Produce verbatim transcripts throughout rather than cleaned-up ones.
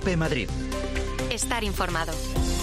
COPE Madrid. Estar informado.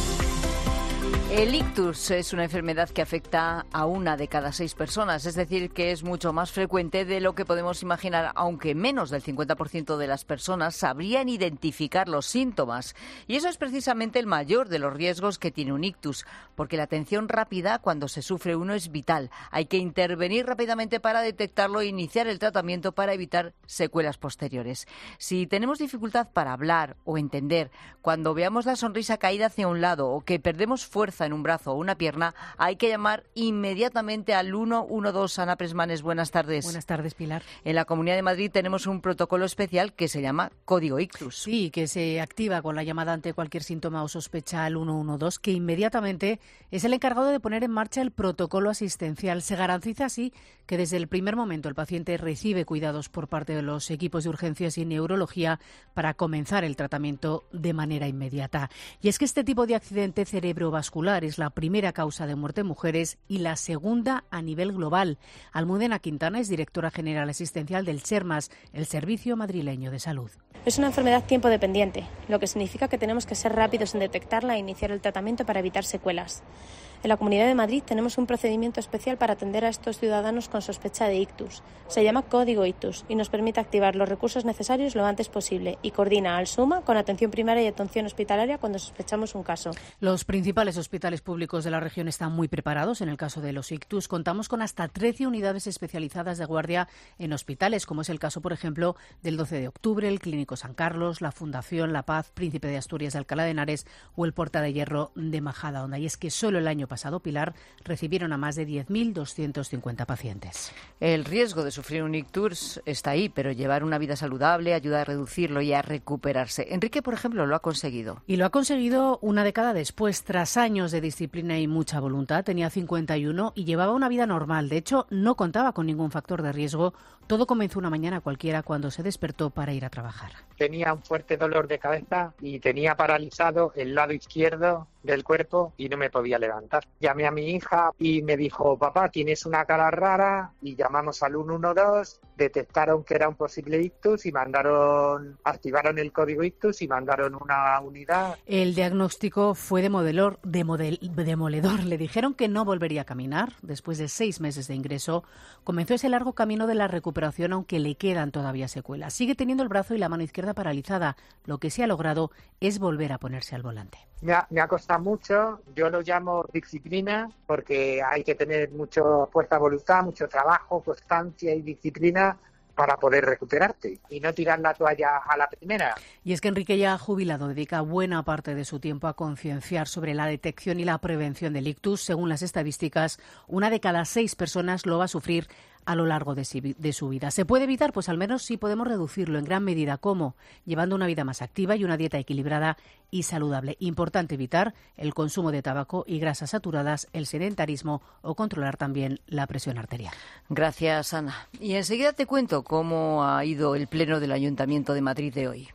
El ictus es una enfermedad que afecta a una de cada seis personas, es decir, que es mucho más frecuente de lo que podemos imaginar, aunque menos del cincuenta por ciento de las personas sabrían identificar los síntomas. Y eso es precisamente el mayor de los riesgos que tiene un ictus, porque la atención rápida cuando se sufre uno es vital. Hay que intervenir rápidamente para detectarlo e iniciar el tratamiento para evitar secuelas posteriores. Si tenemos dificultad para hablar o entender, cuando veamos la sonrisa caída hacia un lado o que perdemos fuerza en un brazo o una pierna, hay que llamar inmediatamente al uno uno dos. Ana Presmanes, buenas tardes. Buenas tardes, Pilar. En la Comunidad de Madrid tenemos un protocolo especial que se llama Código Ictus. Sí, que se activa con la llamada ante cualquier síntoma o sospecha al uno uno dos, que inmediatamente es el encargado de poner en marcha el protocolo asistencial. Se garantiza así que desde el primer momento el paciente recibe cuidados por parte de los equipos de urgencias y neurología para comenzar el tratamiento de manera inmediata. Y es que este tipo de accidente cerebrovascular es la primera causa de muerte en mujeres y la segunda a nivel global. Almudena Quintana es directora general asistencial del SERMAS, el Servicio Madrileño de Salud. Es una enfermedad tiempo dependiente, lo que significa que tenemos que ser rápidos en detectarla e iniciar el tratamiento para evitar secuelas. En la Comunidad de Madrid tenemos un procedimiento especial para atender a estos ciudadanos con sospecha de ictus. Se llama Código Ictus y nos permite activar los recursos necesarios lo antes posible y coordina al SUMA con atención primaria y atención hospitalaria cuando sospechamos un caso. Los principales hospitales públicos de la región están muy preparados en el caso de los ictus. Contamos con hasta trece unidades especializadas de guardia en hospitales, como es el caso, por ejemplo, del doce de octubre, el Clínico San Carlos, la Fundación La Paz, Príncipe de Asturias de Alcalá de Henares o el Porta de Hierro de Majadahonda. Y es que solo el año pasado, Pilar, recibieron a más de diez mil doscientos cincuenta pacientes. El riesgo de sufrir un ictus está ahí, pero llevar una vida saludable ayuda a reducirlo y a recuperarse. Enrique, por ejemplo, lo ha conseguido. Y lo ha conseguido una década después, tras años de disciplina y mucha voluntad. Tenía cincuenta y uno y llevaba una vida normal. De hecho, no contaba con ningún factor de riesgo. Todo comenzó una mañana cualquiera cuando se despertó para ir a trabajar. Tenía un fuerte dolor de cabeza y tenía paralizado el lado izquierdo del cuerpo y no me podía levantar. Llamé a mi hija y me dijo: papá, tienes una cara rara, y llamamos al uno uno dos, detectaron que era un posible ictus y mandaron, activaron el código ictus y mandaron una unidad. El diagnóstico fue demoledor, demodel, demoledor. Le dijeron que no volvería a caminar. Después de seis meses de ingreso, comenzó ese largo camino de la recuperación, aunque le quedan todavía secuelas. Sigue teniendo el brazo y la mano izquierda paralizada. Lo que sí ha logrado es volver a ponerse al volante. Me ha, me ha costado mucho, yo lo llamo disciplina, porque hay que tener mucha fuerza de voluntad, mucho trabajo, constancia y disciplina para poder recuperarte y no tirar la toalla a la primera. Y es que Enrique, ya jubilado, dedica buena parte de su tiempo a concienciar sobre la detección y la prevención del ictus. Según las estadísticas, una de cada seis personas lo va a sufrir a lo largo de su vida. ¿Se puede evitar? Pues al menos sí podemos reducirlo en gran medida. ¿Cómo? Llevando una vida más activa y una dieta equilibrada y saludable. Importante evitar el consumo de tabaco y grasas saturadas, el sedentarismo o controlar también la presión arterial. Gracias, Ana. Y enseguida te cuento cómo ha ido el pleno del Ayuntamiento de Madrid de hoy.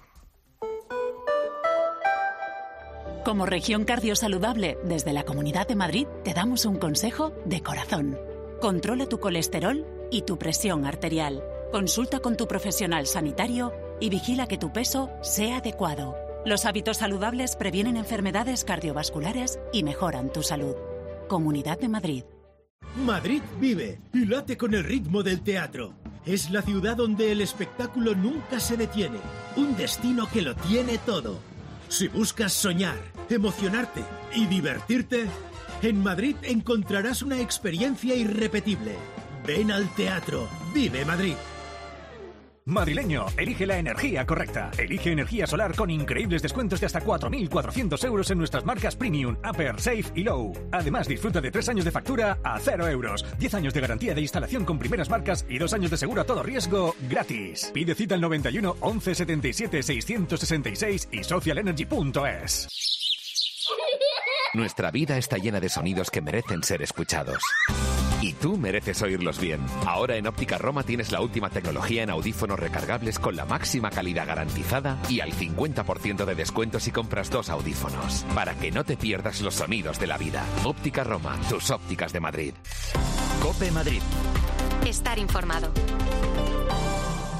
Como región cardiosaludable, desde la Comunidad de Madrid te damos un consejo de corazón. Controla tu colesterol y tu presión arterial. Consulta con tu profesional sanitario y vigila que tu peso sea adecuado. Los hábitos saludables previenen enfermedades cardiovasculares y mejoran tu salud. Comunidad de Madrid. Madrid vive y late con el ritmo del teatro. Es la ciudad donde el espectáculo nunca se detiene. Un destino que lo tiene todo. Si buscas soñar, emocionarte y divertirte, en Madrid encontrarás una experiencia irrepetible. Ven al teatro. Vive Madrid. Madrileño, elige la energía correcta. Elige energía solar con increíbles descuentos de hasta cuatro mil cuatrocientos euros en nuestras marcas Premium, Upper, Safe y Low. Además, disfruta de tres años de factura a cero euros, diez años de garantía de instalación con primeras marcas y dos años de seguro a todo riesgo gratis. Pide cita al noventa y uno once setenta y siete seiscientos sesenta y seis y social energy punto es. Nuestra vida está llena de sonidos que merecen ser escuchados. Y tú mereces oírlos bien. Ahora en Óptica Roma tienes la última tecnología en audífonos recargables con la máxima calidad garantizada y al cincuenta por ciento de descuento si compras dos audífonos. Para que no te pierdas los sonidos de la vida. Óptica Roma, tus ópticas de Madrid. COPE Madrid. Estar informado.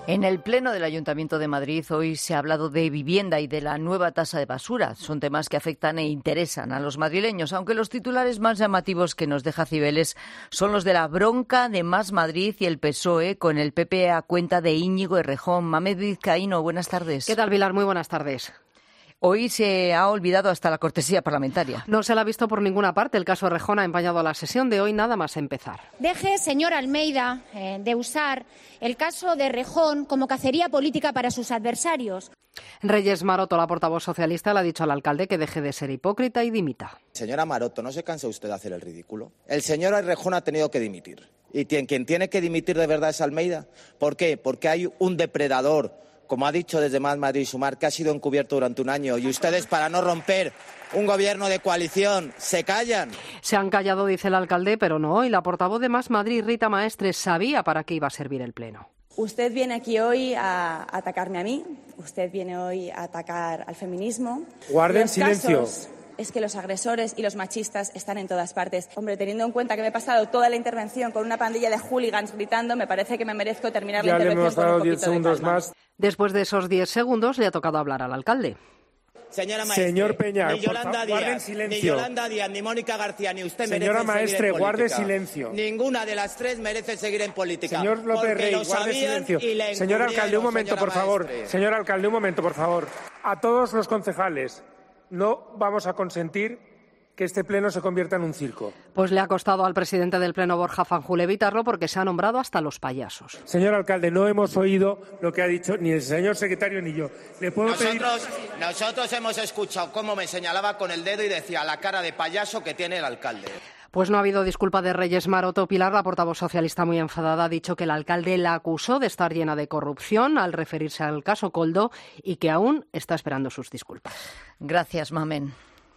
En el Pleno del Ayuntamiento de Madrid hoy se ha hablado de vivienda y de la nueva tasa de basura. Son temas que afectan e interesan a los madrileños, aunque los titulares más llamativos que nos deja Cibeles son los de la bronca de Más Madrid y el P S O E con el P P a cuenta de Íñigo Errejón. Mamed Vizcaíno, buenas tardes. ¿Qué tal, Pilar? Muy buenas tardes. Hoy se ha olvidado hasta la cortesía parlamentaria. No se la ha visto por ninguna parte. El caso Errejón ha empañado la sesión de hoy nada más empezar. Deje, señor Almeida, eh, de usar el caso de Errejón como cacería política para sus adversarios. Reyes Maroto, la portavoz socialista, le ha dicho al alcalde que deje de ser hipócrita y dimita. Señora Maroto, ¿no se cansa usted de hacer el ridículo? El señor Errejón ha tenido que dimitir. Y quien tiene que dimitir de verdad es Almeida. ¿Por qué? Porque hay un depredador, como ha dicho desde Más Madrid Sumar, que ha sido encubierto durante un año, y ustedes, para no romper un gobierno de coalición, se callan. Se han callado, dice el alcalde, pero no hoy. La portavoz de Más Madrid, Rita Maestre, sabía para qué iba a servir el Pleno. Usted viene aquí hoy a atacarme a mí, usted viene hoy a atacar al feminismo. Guarden los silencio. Casos es que los agresores y los machistas están en todas partes. Hombre, teniendo en cuenta que me he pasado toda la intervención con una pandilla de hooligans gritando, me parece que me merezco terminar ya la intervención le hemos dado con un diez poquito segundos de calma. más. Después de esos diez segundos le ha tocado hablar al alcalde. Señora Maestre, Señor Peña, ni Yolanda por favor, Díaz, guarden silencio. ni Yolanda Díaz, ni Mónica García, ni usted Señora merecen Maestre, seguir en guarde política. silencio. Ninguna de las tres merece seguir en política. Señor López Rey, guarde silencio. Señor alcalde, un momento, por favor. Maestre. Señor alcalde, un momento, por favor. A todos los concejales, no vamos a consentir que este pleno se convierta en un circo. Pues le ha costado al presidente del Pleno, Borja Fanjul, evitarlo porque se ha nombrado hasta los payasos. Señor alcalde, no hemos oído lo que ha dicho ni el señor secretario ni yo. ¿Le puedo pedir? Nosotros, nosotros hemos escuchado cómo me señalaba con el dedo y decía la cara de payaso que tiene el alcalde. Pues no ha habido disculpa de Reyes Maroto. Pilar, la portavoz socialista, muy enfadada, ha dicho que el alcalde la acusó de estar llena de corrupción al referirse al caso Koldo y que aún está esperando sus disculpas. Gracias, Mamen.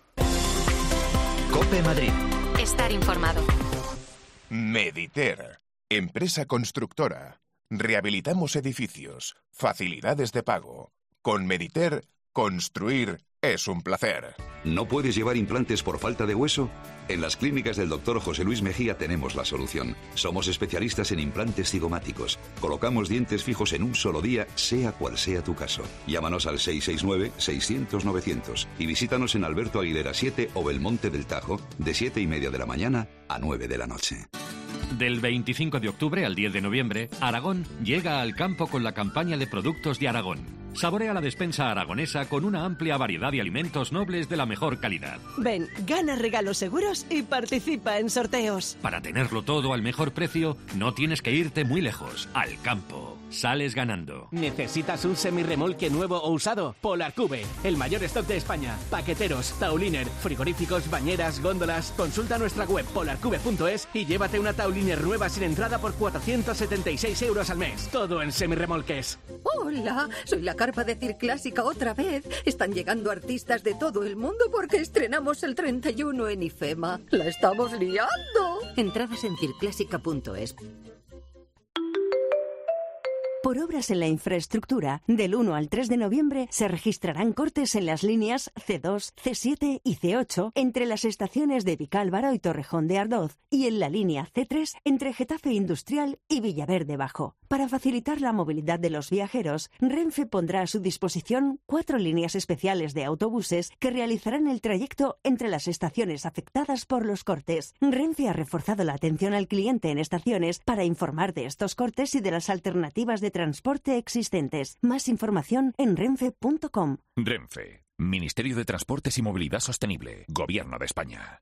COPE Madrid. Estar informado. Mediter, empresa constructora. Rehabilitamos edificios. Facilidades de pago. Con Mediter, construir es un placer. ¿No puedes llevar implantes por falta de hueso? En las clínicas del doctor José Luis Mejía tenemos la solución. Somos especialistas en implantes cigomáticos. Colocamos dientes fijos en un solo día, sea cual sea tu caso. Llámanos al seis seis nueve, seiscientos, novecientos y visítanos en Alberto Aguilera siete o Belmonte del Tajo, de siete y media de la mañana a nueve de la noche. Del veinticinco de octubre al diez de noviembre, Aragón llega al campo con la campaña de productos de Aragón. Saborea la despensa aragonesa con una amplia variedad de alimentos nobles de la mejor calidad. Ven, gana regalos seguros y participa en sorteos. Para tenerlo todo al mejor precio, no tienes que irte muy lejos. Al campo. Sales ganando. ¿Necesitas un semirremolque nuevo o usado? Polarcube, el mayor stock de España. Paqueteros, tauliner, frigoríficos, bañeras, góndolas. Consulta nuestra web polarcube punto es y llévate una tauliner nueva sin entrada por cuatrocientos setenta y seis euros al mes. Todo en semirremolques. Hola, soy la Carpa de Circlásica otra vez. Están llegando artistas de todo el mundo porque estrenamos el treinta y uno en IFEMA. ¡La estamos liando! Entradas en circlásica punto es. Por obras en la infraestructura, del uno al tres de noviembre se registrarán cortes en las líneas ce dos, ce siete y ce ocho entre las estaciones de Vicálvaro y Torrejón de Ardoz y en la línea ce tres entre Getafe Industrial y Villaverde Bajo. Para facilitar la movilidad de los viajeros, Renfe pondrá a su disposición cuatro líneas especiales de autobuses que realizarán el trayecto entre las estaciones afectadas por los cortes. Renfe ha reforzado la atención al cliente en estaciones para informar de estos cortes y de las alternativas de transporte existentes. Más información en renfe punto com. Renfe, Ministerio de Transportes y Movilidad Sostenible, Gobierno de España.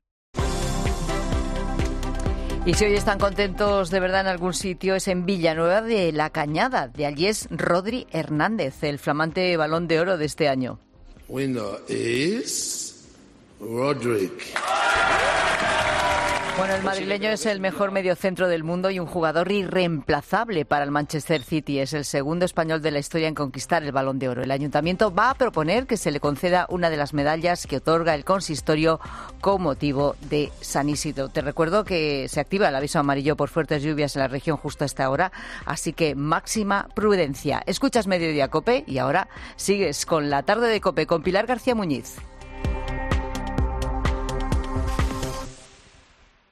Y si hoy están contentos de verdad en algún sitio es en Villanueva de la Cañada. De allí es Rodri Hernández, el flamante Balón de Oro de este año. Winner is Rodrick. Bueno, el madrileño es el mejor mediocentro del mundo y un jugador irreemplazable para el Manchester City. Es el segundo español de la historia en conquistar el Balón de Oro. El ayuntamiento va a proponer que se le conceda una de las medallas que otorga el consistorio con motivo de San Isidro. Te recuerdo que se activa el aviso amarillo por fuertes lluvias en la región justo a esta hora, así que máxima prudencia. Escuchas Mediodía COPE y ahora sigues con la tarde de COPE con Pilar García Muñiz.